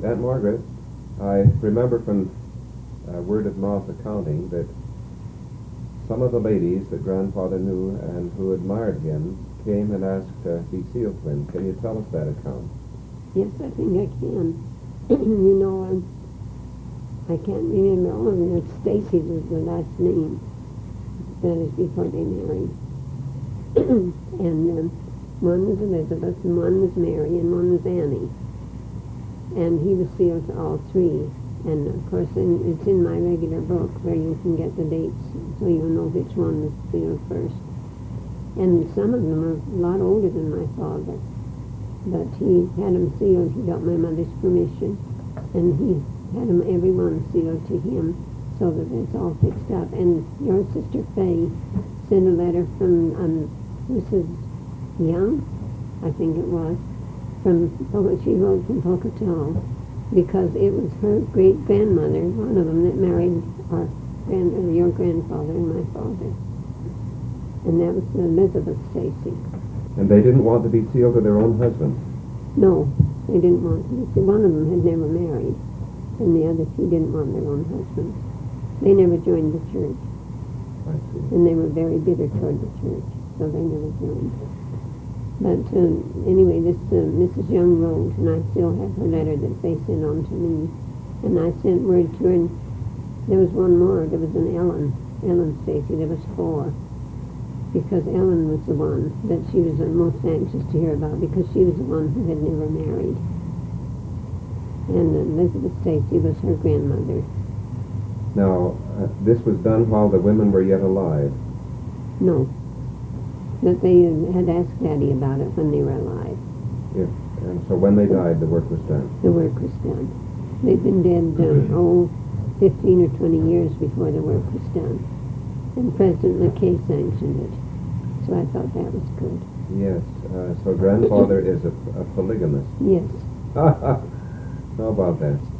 Aunt Margaret, I remember from word of mouth accounting that some of the ladies that Grandfather knew and who admired him came and asked to be seal twins. Can you tell us that account? Yes, I think I can. You know, I can't remember all of them. Stacy was the last name. That is before they married. And one was Elizabeth, and one was Mary, and one was Annie. And he was sealed to all three. And of course, it's in my regular book where you can get the dates, so you'll know which one was sealed first. And some of them are a lot older than my father. But he had them sealed. He got my mother's permission, and he had them every one sealed to him, so that it's all fixed up. And your sister Faye sent a letter from Mrs. Young, I think it was, she wrote from Pocatello, because it was her great-grandmother, one of them, that married your grandfather and my father. And that was Elizabeth Stacy. And they didn't want to be sealed to their own husbands? No, they didn't want to be sealed. One of them had never married, and the other two didn't want their own husbands. They never joined the church. I see. And they were very bitter toward the church, so they never joined. But anyway, this Mrs. Young wrote, and I still have her letter that they sent on to me. And I sent word to her, and there was one more. There was an Ellen Stacy. There was 4. Because Ellen was the one that she was the most anxious to hear about, because she was the one who had never married. And Elizabeth Stacy was her grandmother. Now, this was done while the women were yet alive? No. That they had asked Daddy about it when they were alive. Yes. And so when they died, the work was done? The work was done. They'd been dead, 15 or 20 years before the work was done. And President McKay sanctioned it. So I thought that was good. Yes. So Grandfather is a polygamist. Yes. How about that?